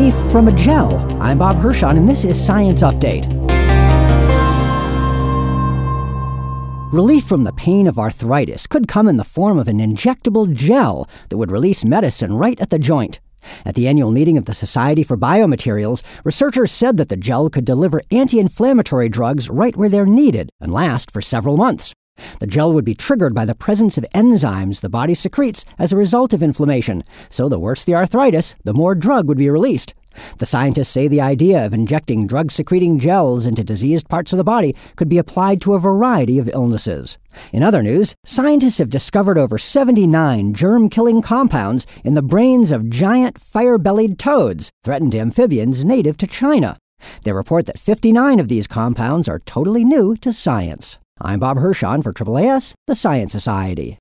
relief from a gel. I'm Bob Hirschon, and this is Science Update. Relief from the pain of arthritis could come in the form of an injectable gel that would release medicine right at the joint. At the annual meeting of the Society for Biomaterials, researchers said that the gel could deliver anti-inflammatory drugs right where they're needed and last for several months. The gel would be triggered by the presence of enzymes the body secretes as a result of inflammation, so the worse the arthritis, the more drug would be released. The scientists say the idea of injecting drug-secreting gels into diseased parts of the body could be applied to a variety of illnesses. In other news, scientists have discovered over 79 germ-killing compounds in the brains of giant fire-bellied toads, threatened amphibians native to China. They report that 59 of these compounds are totally new to science. I'm Bob Hirschon for AAAS, the Science Society.